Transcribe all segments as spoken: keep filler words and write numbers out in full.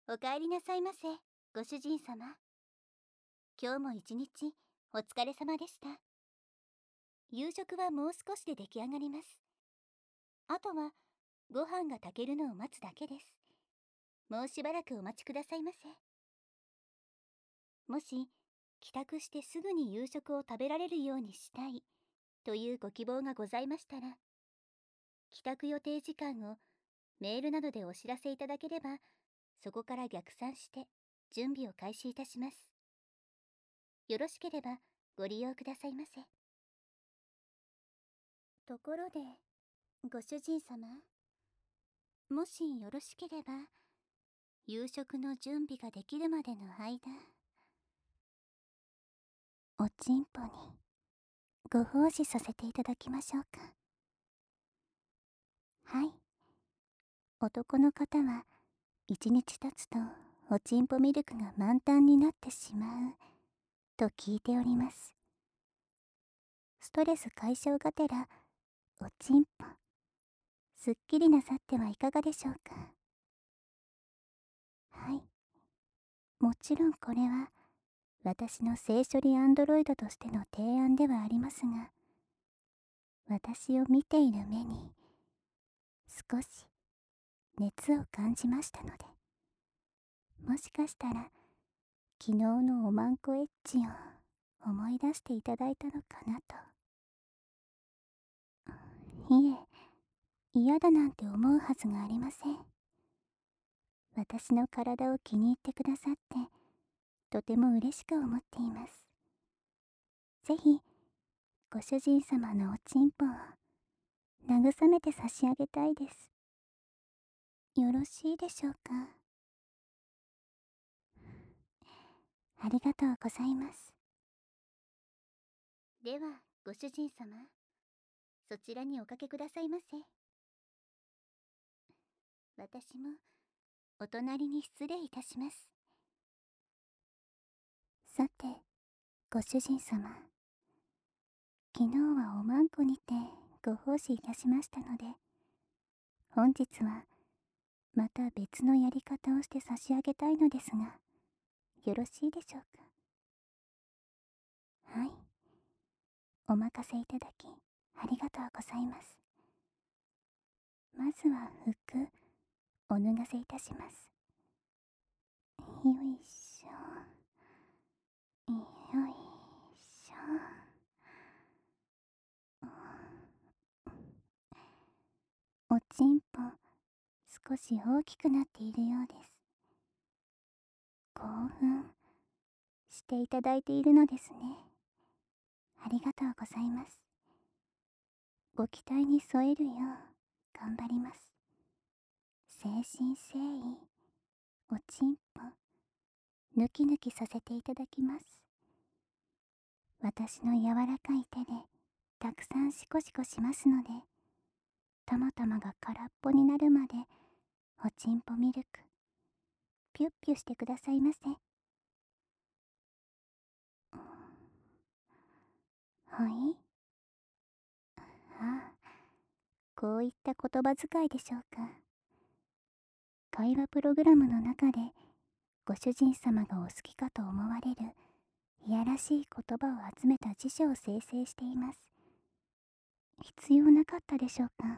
お帰りなさいませ、ご主人様。今日も一日お疲れ様でした。夕食はもう少しで出来上がります。あとはご飯が炊けるのを待つだけです。もうしばらくお待ちくださいませ。もし帰宅してすぐに夕食を食べられるようにしたいというご希望がございましたら、帰宅予定時間をメールなどでお知らせいただければ、そこから逆算して準備を開始いたします。よろしければご利用くださいませ。ところで、ご主人様、もしよろしければ、夕食の準備ができるまでの間、おちんぽにご奉仕させていただきましょうか。はい。男の方は一日経つとおちんぽミルクが満タンになってしまうと聞いております。ストレス解消がてらおちんぽすっきりなさってはいかがでしょうか。はい。もちろんこれは私の性処理アンドロイドとしての提案ではありますが、私を見ている目に少し熱を感じましたので、もしかしたら昨日のおまんこエッチを思い出していただいたのかなと。いえ、嫌だなんて思うはずがありません。私の体を気に入ってくださってとても嬉しく思っています。ぜひご主人様のおちんぽを慰めて差し上げたいです。よろしいでしょうか。ありがとうございます。ではご主人様、そちらにおかけくださいませ。私もお隣に失礼いたします。さてご主人様、昨日はおまんこにてご奉仕いたしましたので、本日はまた別のやり方をして差し上げたいのですが、よろしいでしょうか。はい、お任せいただきありがとうございます。まずは服お脱がせいたします。よいしょ、よいしょ。おちんぽ少し大きくなっているようです。興奮していただいているのですね。ありがとうございます。ご期待に添えるよう頑張ります。誠心誠意おちんぽぬきぬきさせていただきます。私の柔らかい手でたくさんシコシコしますので、たまたまが空っぽになるまでおちんぽミルクピュッピュしてくださいませ。はい。ああ、こういった言葉遣いでしょうか。会話プログラムの中でご主人様がお好きかと思われるいやらしい言葉を集めた辞書を生成しています。必要なかったでしょうか。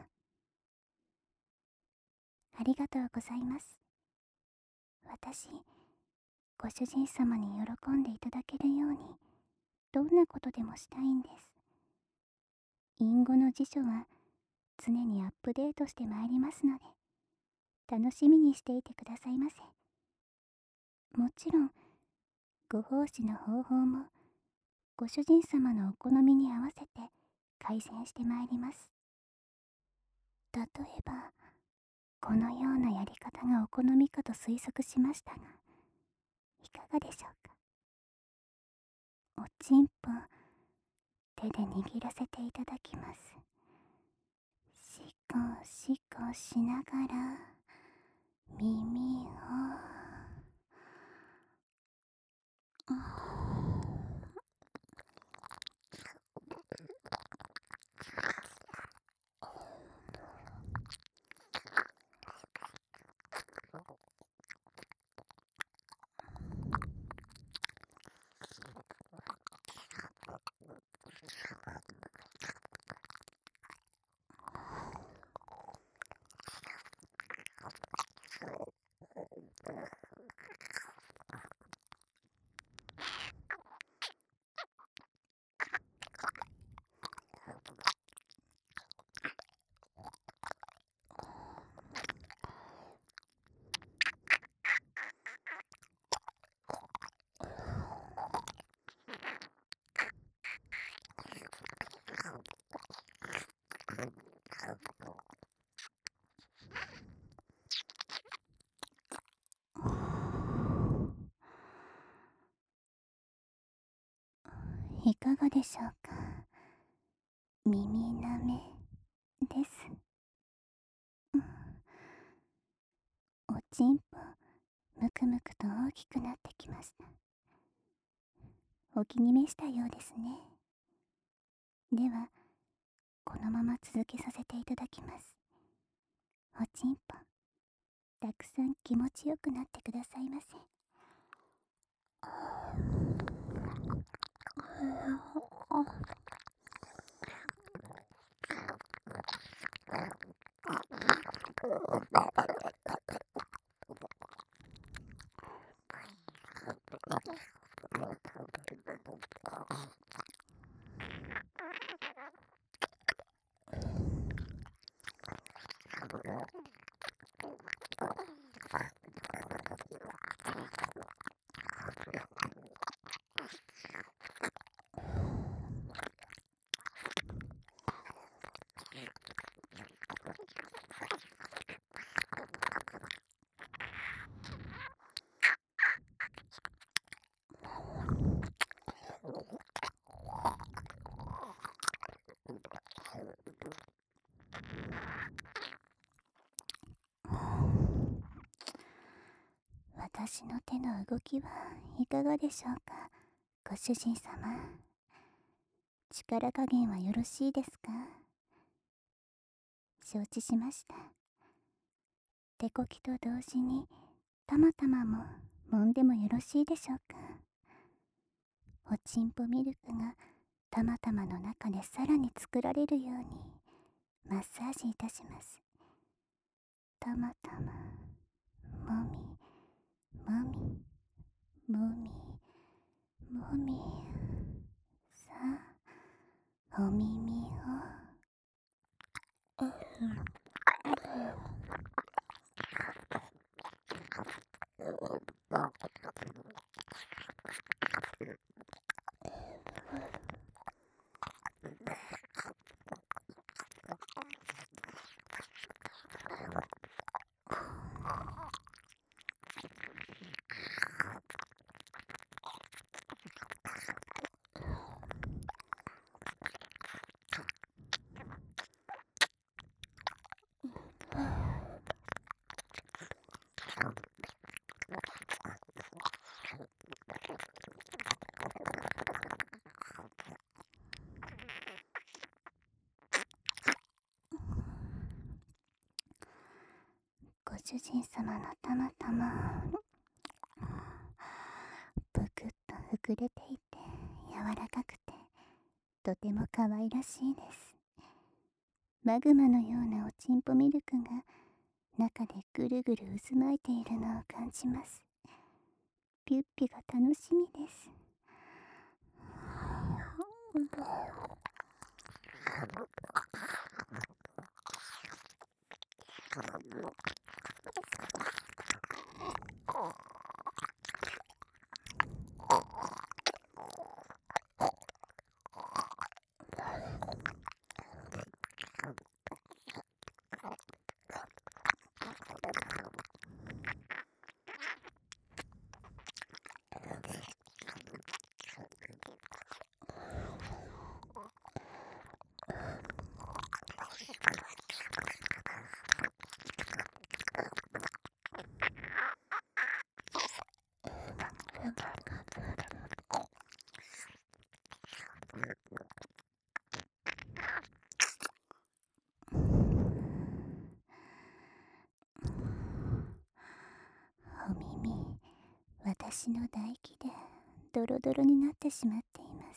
ありがとうございます。私、ご主人様に喜んでいただけるようにどんなことでもしたいんです。隠語の辞書は常にアップデートしてまいりますので、楽しみにしていてくださいませ。もちろんご奉仕の方法もご主人様のお好みに合わせて改善してまいります。例えばこのようなやり方がお好みかと推測しましたが、いかがでしょうか。おちんぽ手で握らせていただきます。しこしこしながら耳をいかがでしょうか。耳なめです。うん、おちんぽむくむくと大きくなってきました。お気に召したようですね。ではこのまま続けさせていただきます。おちんぽたくさん気持ちよくなってくださいませ。私の手の動きはいかがでしょうか、ご主人様。力加減はよろしいですか。承知しました。手こきと同時にたまたまも揉んでもよろしいでしょうか。おちんぽミルクがたまたまの中でさらに作られるようにマッサージいたします。たまたまもみもみもみもみ。さあお耳をご主人様のたまたまぷくっと膨れていて柔らかくてとても可愛らしいです。マグマのようなおちんぽミルクが中でぐるぐる渦巻いているのを感じます。ピュッピが楽しみです。お耳、私の唾液でドロドロになってしまっています。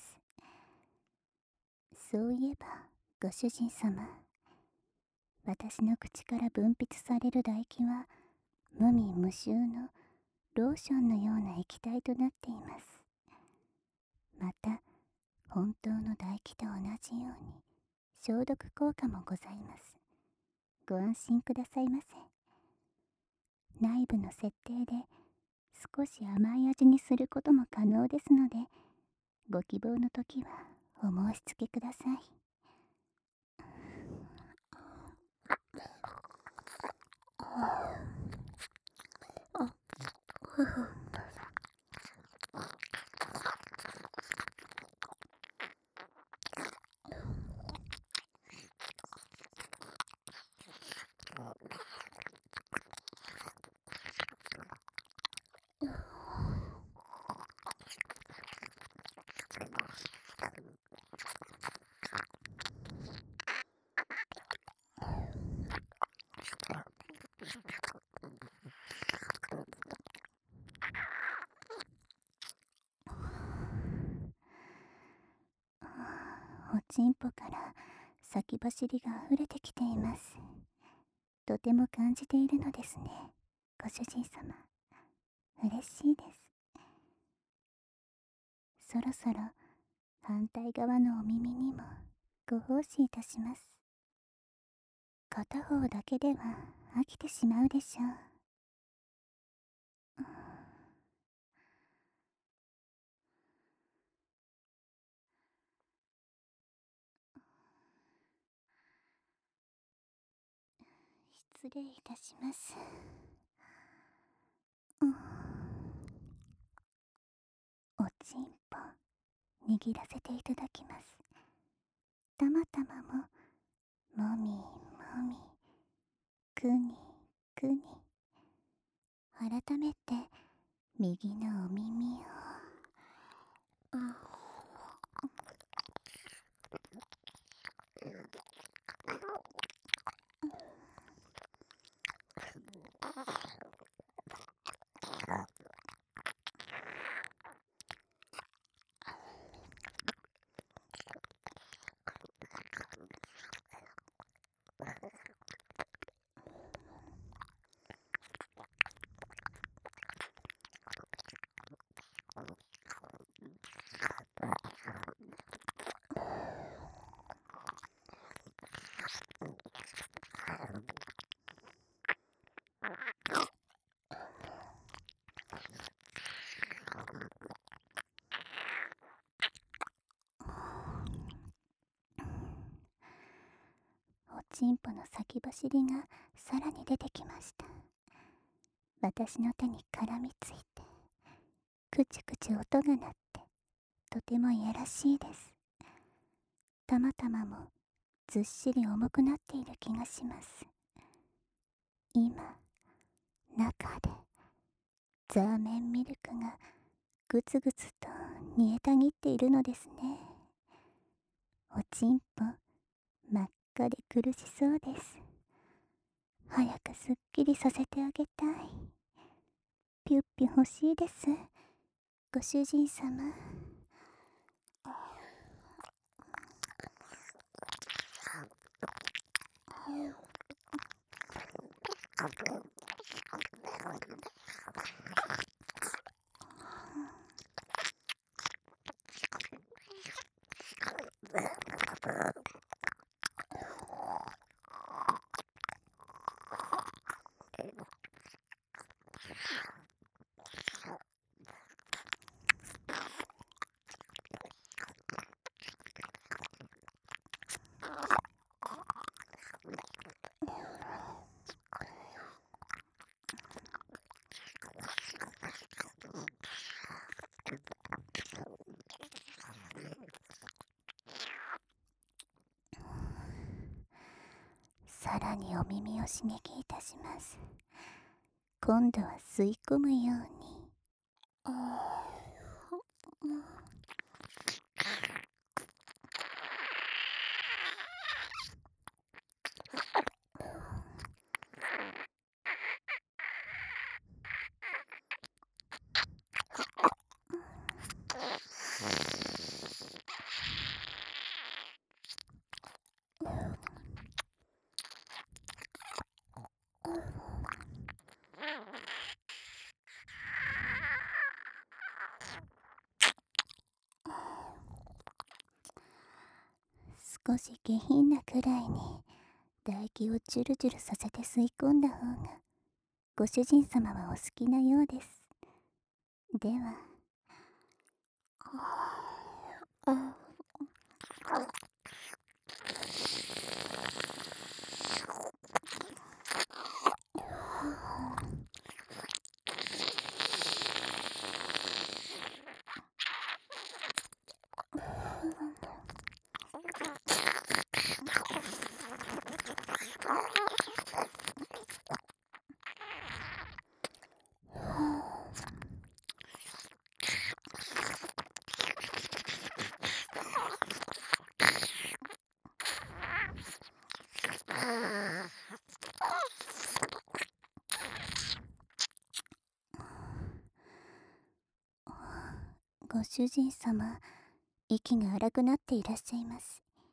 そういえばご主人様、私の口から分泌される唾液は無味無臭のローションのような液体となっています。また本当の唾液と同じように消毒効果もございます。ご安心くださいませ。内部の設定で少し甘い味にすることも可能ですので、ご希望の時はお申し付けください。 ちんぽから先走りが溢れてきています。とても感じているのですね、ご主人様。嬉しいです。そろそろ反対側のお耳にもご奉仕いたします。片方だけでは飽きてしまうでしょう。失礼いたします。うん、おちんぽ握らせていただきます。たまたまももみもみくにくに、改めて右のお耳を、あおちんぽの先走りがさらに出てきました。私の手に絡みついて、くちゅくちゅ音が鳴って、とてもいやらしいです。たまたまもずっしり重くなっている気がします。今、中でザーメンミルクがぐつぐつと煮えたぎっているのですね。おちんぽ真っ赤で苦しそうです。早くすっきりさせてあげたい。ピュッピュ欲しいです、ご主人様。さらにお耳を刺激いたします。今度は吸い込むように。少し下品なくらいに唾液をジュルジュルさせて吸い込んだ方がご主人様はお好きなようです。では、あご主人様、息が荒くなっていらっしゃいます。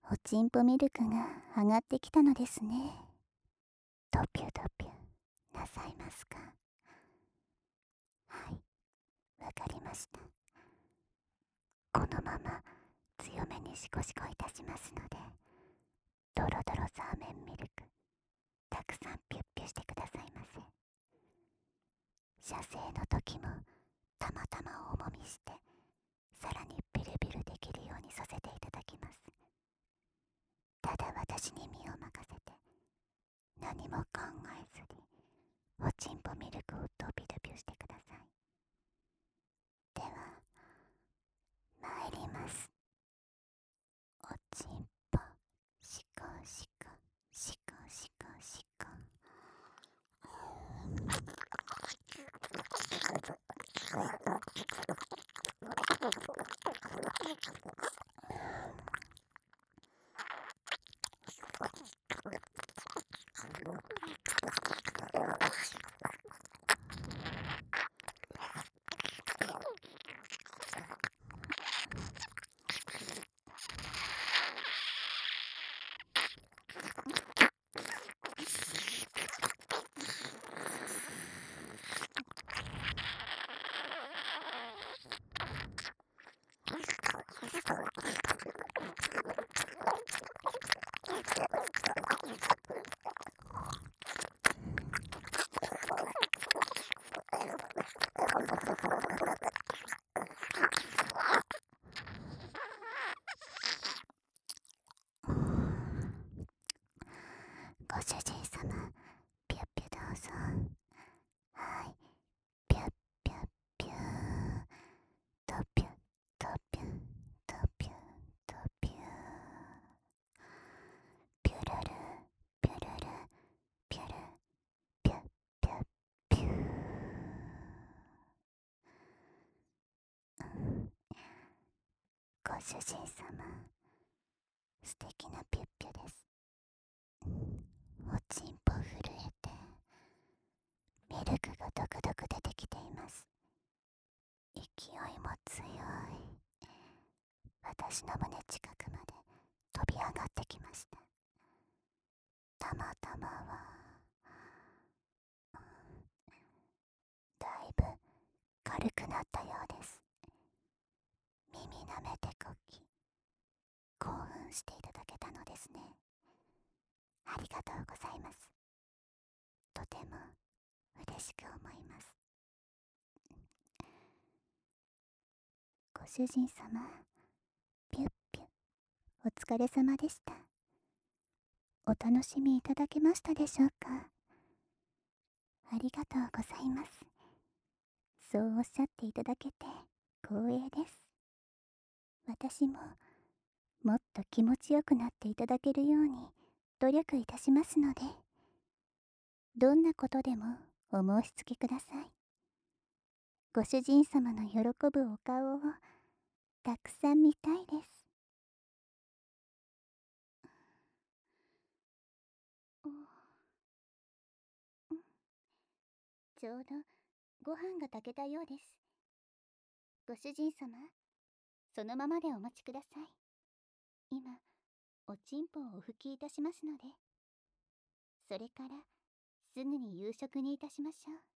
おちんぽミルクが上がってきたのですね。ドピュドピュなさいますか？はい、わかりました。このまま強めにシコシコいたしますので、ドロドロザーメンミルクたくさんピュッピュしてくださいませ。射精の時もたまたまおもみして、さらにビルビルできるようにさせていただきます。ただ私に身を任せて、何も考えずにおちんぽミルクをドビドビュしてください。では参ります。おちんぽシコシコシコシコシコ。ご主人様、ピュッピュどうぞ。はい、ピュッピュッピュー、ドピュッドピュッドピュッドピュー、ピュルルピュルルピュルピュッピュッピュー。ご主人様、素敵なピュッピュです。おちんぽ震えてミルクがドクドク出てきています。勢いも強い。私の胸近くまで飛び上がってきました。たまたまはだいぶ軽くなったようです。耳舐めてこき興奮していただけたのですね。ありがとうございます。とても嬉しく思います。ご主人様、ピュッピュッお疲れ様でした。お楽しみいただけましたでしょうか？ありがとうございます。そうおっしゃっていただけて光栄です。私ももっと気持ちよくなっていただけるように努力いたしますので、どんなことでもお申し付けください。ご主人様の喜ぶお顔をたくさん見たいです。ちょうどご飯が炊けたようです。ご主人様、そのままでお待ちください。今、おちんぽをお拭きいたしますので。それからすぐに夕食にいたしましょう。